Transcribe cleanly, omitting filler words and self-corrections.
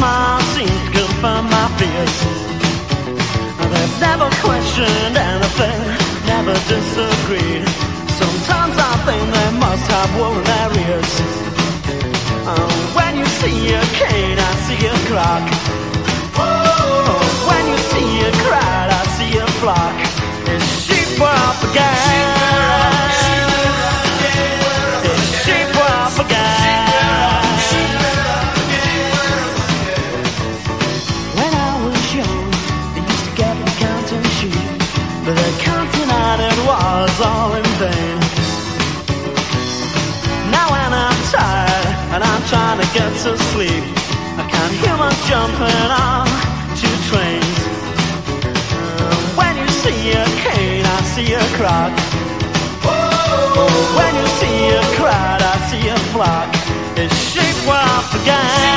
smile seems to confirm my fears. They've never questioned anything, never disagreed. Sometimes I think they must have worn their ears. When you see a cane, I see a clock. When you see a crowd, I see a flock. It's sheep up again. It's sheep up again. When I was young, they used to get me counting sheep, but the counting out it was all in vain. Now when I'm tired and I'm trying to get to sleep, I can't hear much jumping on two trains. When you see a cane, I see a clock. When you see a crowd, I see a flock. It's sheep up again.